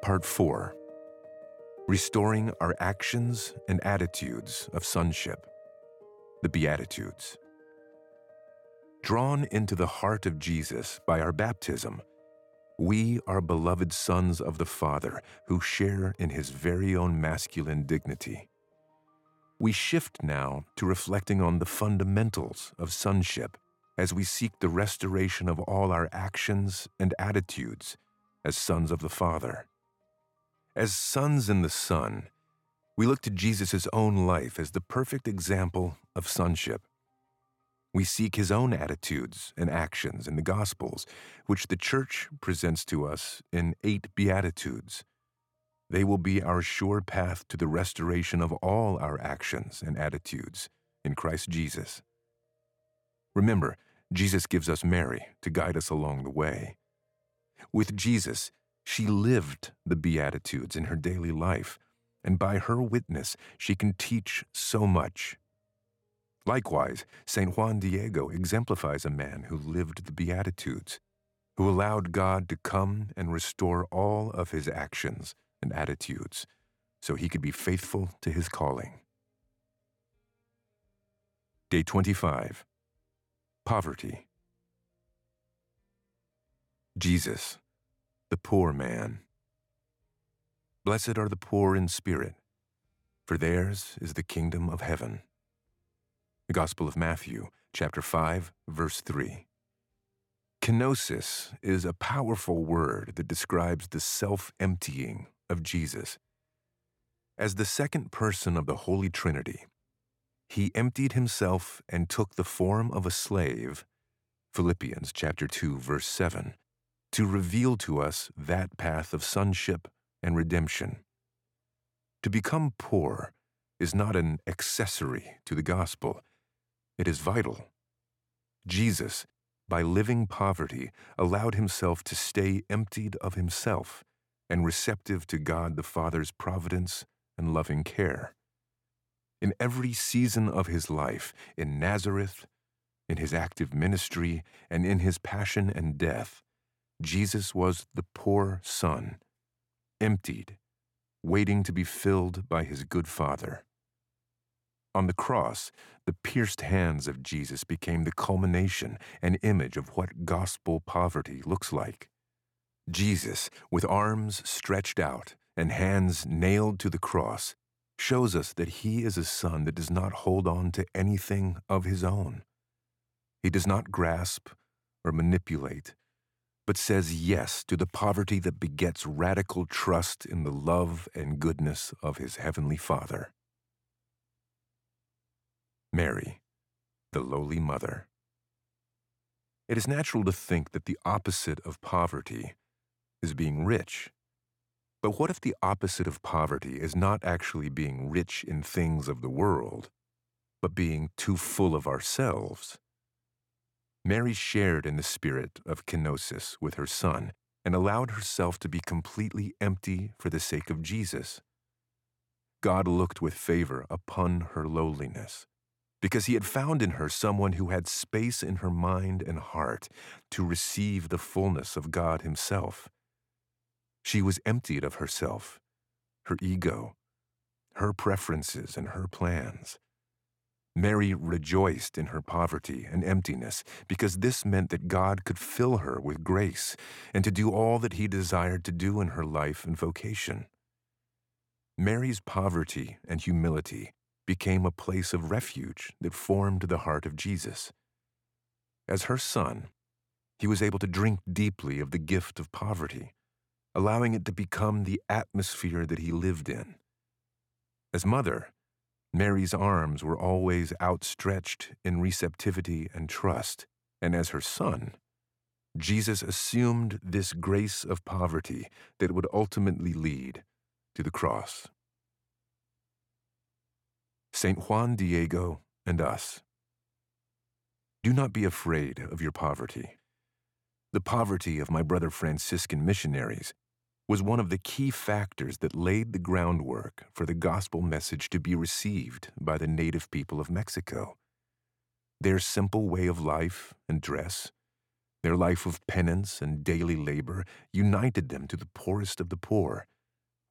Part 4. Restoring our actions and attitudes of sonship. The Beatitudes. Drawn into the heart of Jesus by our baptism, we are beloved sons of the Father who share in his very own masculine dignity. We shift now to reflecting on the fundamentals of sonship as we seek the restoration of all our actions and attitudes as sons of the Father. As sons in the Son, we look to Jesus' own life as the perfect example of sonship. We seek his own attitudes and actions in the Gospels, which the Church presents to us in 8 Beatitudes. They will be our sure path to the restoration of all our actions and attitudes in Christ Jesus. Remember, Jesus gives us Mary to guide us along the way. With Jesus, she lived the Beatitudes in her daily life, and by her witness, she can teach so much. Likewise, St. Juan Diego exemplifies a man who lived the Beatitudes, who allowed God to come and restore all of his actions and attitudes so he could be faithful to his calling. Day 25. Poverty. Jesus, the poor man. Blessed are the poor in spirit, for theirs is the kingdom of heaven. The Gospel of Matthew, chapter 5, verse 3. Kenosis is a powerful word that describes the self-emptying of Jesus. As the second person of the Holy Trinity, he emptied himself and took the form of a slave, Philippians chapter 2, verse 7, to reveal to us that path of sonship and redemption. To become poor is not an accessory to the gospel. It is vital. Jesus, by living poverty, allowed himself to stay emptied of himself and receptive to God the Father's providence and loving care. In every season of his life, in Nazareth, in his active ministry, and in his passion and death, Jesus was the poor son, emptied, waiting to be filled by his good Father. On the cross, the pierced hands of Jesus became the culmination and image of what gospel poverty looks like. Jesus, with arms stretched out and hands nailed to the cross, shows us that he is a son that does not hold on to anything of his own. He does not grasp or manipulate, but says yes to the poverty that begets radical trust in the love and goodness of his heavenly Father. Mary, the lowly mother. It is natural to think that the opposite of poverty is being rich. But what if the opposite of poverty is not actually being rich in things of the world, but being too full of ourselves? Mary shared in the spirit of kenosis with her son and allowed herself to be completely empty for the sake of Jesus. God looked with favor upon her lowliness, because he had found in her someone who had space in her mind and heart to receive the fullness of God himself. She was emptied of herself, her ego, her preferences, and her plans. Mary rejoiced in her poverty and emptiness because this meant that God could fill her with grace and to do all that he desired to do in her life and vocation. Mary's poverty and humility became a place of refuge that formed the heart of Jesus. As her son, he was able to drink deeply of the gift of poverty, allowing it to become the atmosphere that he lived in. As mother, Mary's arms were always outstretched in receptivity and trust, and as her son, Jesus assumed this grace of poverty that would ultimately lead to the cross. St. Juan Diego and us. Do not be afraid of your poverty. The poverty of my brother Franciscan missionaries was one of the key factors that laid the groundwork for the gospel message to be received by the native people of Mexico. Their simple way of life and dress, their life of penance and daily labor united them to the poorest of the poor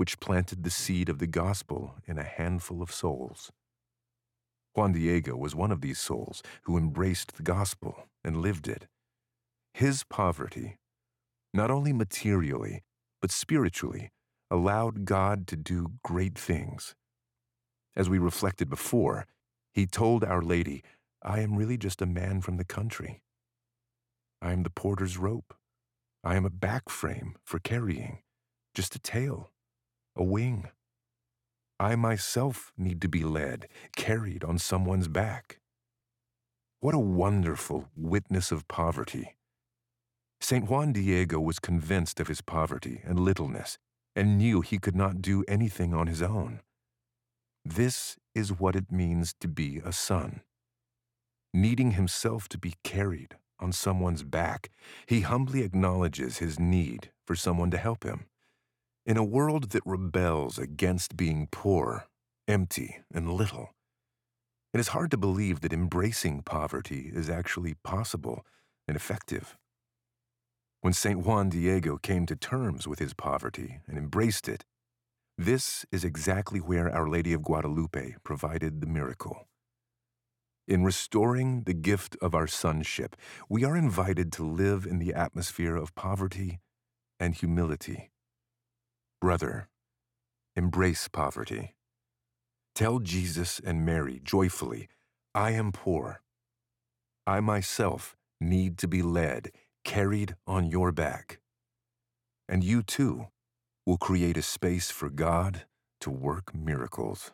which planted the seed of the gospel in a handful of souls. Juan Diego was one of these souls who embraced the gospel and lived it. His poverty, not only materially, but spiritually, allowed God to do great things. As we reflected before, he told Our Lady, "I am really just a man from the country. I am the porter's rope. I am a back frame for carrying, just a tail, a wing. I myself need to be led, carried on someone's back." What a wonderful witness of poverty. St. Juan Diego was convinced of his poverty and littleness and knew he could not do anything on his own. This is what it means to be a son. Needing himself to be carried on someone's back, he humbly acknowledges his need for someone to help him. In a world that rebels against being poor, empty, and little, it is hard to believe that embracing poverty is actually possible and effective. When St. Juan Diego came to terms with his poverty and embraced it, this is exactly where Our Lady of Guadalupe provided the miracle. In restoring the gift of our sonship, we are invited to live in the atmosphere of poverty and humility. Brother, embrace poverty. Tell Jesus and Mary joyfully, "I am poor. I myself need to be led, carried on your back." And you too will create a space for God to work miracles.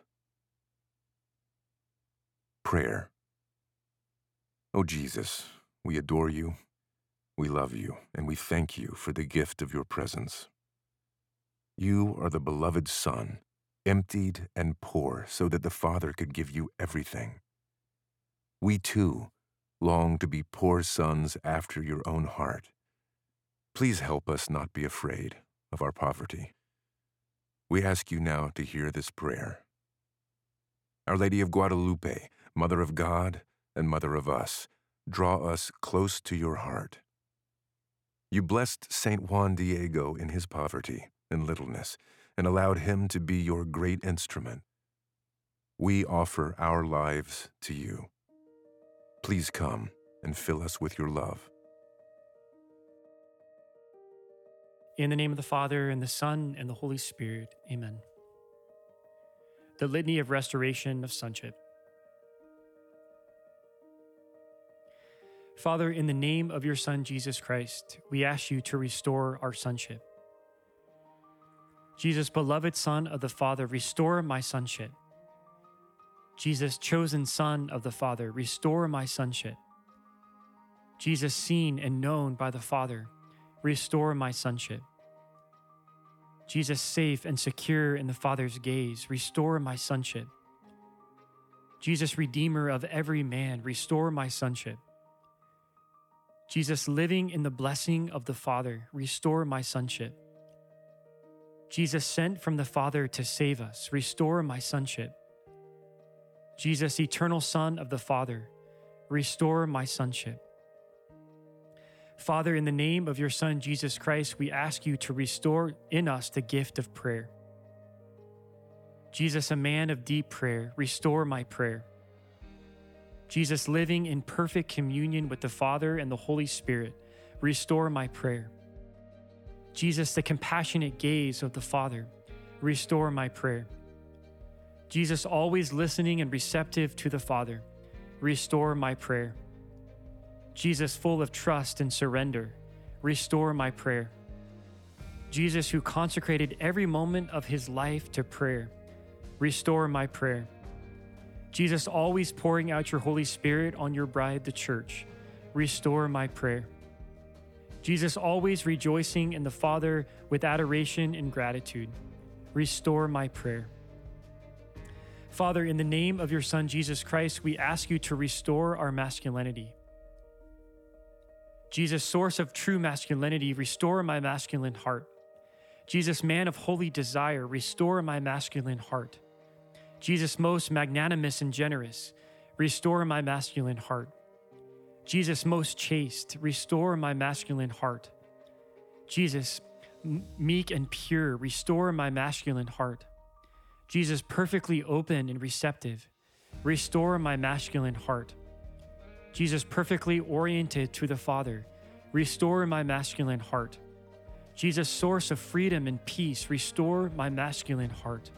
Prayer. O Jesus, we adore you, we love you, and we thank you for the gift of your presence. You are the beloved Son, emptied and poor so that the Father could give you everything. We too long to be poor sons after your own heart. Please help us not be afraid of our poverty. We ask you now to hear this prayer. Our Lady of Guadalupe, Mother of God and Mother of us, draw us close to your heart. You blessed St. Juan Diego in his poverty and littleness, and allowed him to be your great instrument. We offer our lives to you. Please come and fill us with your love. In the name of the Father, and the Son, and the Holy Spirit. Amen. The Litany of Restoration of Sonship. Father, in the name of your Son, Jesus Christ, we ask you to restore our sonship. Jesus, beloved Son of the Father, restore my sonship. Jesus, chosen Son of the Father, restore my sonship. Jesus, seen and known by the Father, restore my sonship. Jesus, safe and secure in the Father's gaze, restore my sonship. Jesus, Redeemer of every man, restore my sonship. Jesus, living in the blessing of the Father, restore my sonship. Jesus, sent from the Father to save us, restore my sonship. Jesus, eternal Son of the Father, restore my sonship. Father, in the name of your Son, Jesus Christ, we ask you to restore in us the gift of prayer. Jesus, a man of deep prayer, restore my prayer. Jesus, living in perfect communion with the Father and the Holy Spirit, restore my prayer. Jesus, the compassionate gaze of the Father, restore my prayer. Jesus, always listening and receptive to the Father, restore my prayer. Jesus, full of trust and surrender, restore my prayer. Jesus, who consecrated every moment of his life to prayer, restore my prayer. Jesus, always pouring out your Holy Spirit on your bride, the church, restore my prayer. Jesus, always rejoicing in the Father with adoration and gratitude, restore my prayer. Father, in the name of your Son, Jesus Christ, we ask you to restore our masculinity. Jesus, source of true masculinity, restore my masculine heart. Jesus, man of holy desire, restore my masculine heart. Jesus, most magnanimous and generous, restore my masculine heart. Jesus, most chaste, restore my masculine heart. Jesus, meek and pure, restore my masculine heart. Jesus, perfectly open and receptive, restore my masculine heart. Jesus, perfectly oriented to the Father, restore my masculine heart. Jesus, source of freedom and peace, restore my masculine heart.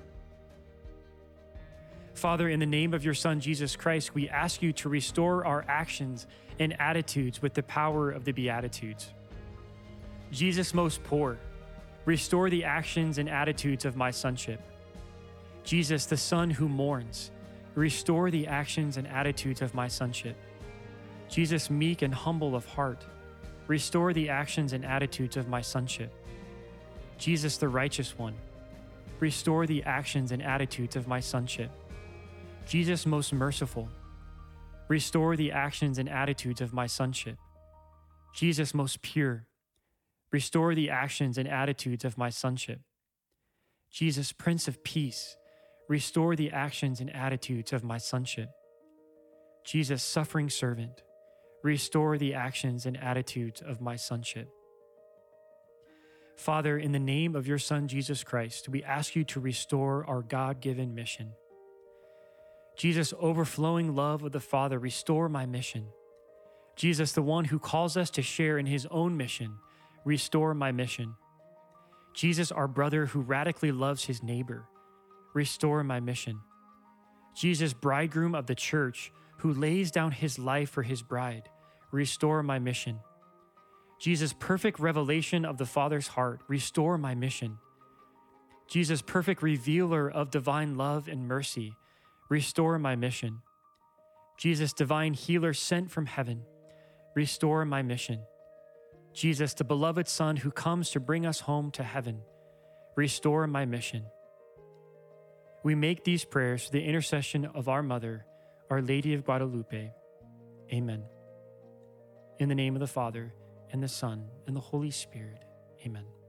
Father, in the name of your Son, Jesus Christ, we ask you to restore our actions and attitudes with the power of the Beatitudes. Jesus, most poor, restore the actions and attitudes of my sonship. Jesus, the Son who mourns, restore the actions and attitudes of my sonship. Jesus, meek and humble of heart, restore the actions and attitudes of my sonship. Jesus, the righteous one, restore the actions and attitudes of my sonship. Jesus, most merciful, restore the actions and attitudes of my sonship. Jesus, most pure, restore the actions and attitudes of my sonship. Jesus, Prince of Peace, restore the actions and attitudes of my sonship. Jesus, suffering servant, restore the actions and attitudes of my sonship. Father, in the name of your Son, Jesus Christ, we ask you to restore our God-given mission. Jesus, overflowing love of the Father, restore my mission. Jesus, the one who calls us to share in his own mission, restore my mission. Jesus, our brother who radically loves his neighbor, restore my mission. Jesus, bridegroom of the church, who lays down his life for his bride, restore my mission. Jesus, perfect revelation of the Father's heart, restore my mission. Jesus, perfect revealer of divine love and mercy, restore my mission. Jesus, divine healer sent from heaven, restore my mission. Jesus, the beloved Son who comes to bring us home to heaven, restore my mission. We make these prayers through the intercession of our Mother, Our Lady of Guadalupe. Amen. In the name of the Father, and the Son, and the Holy Spirit. Amen.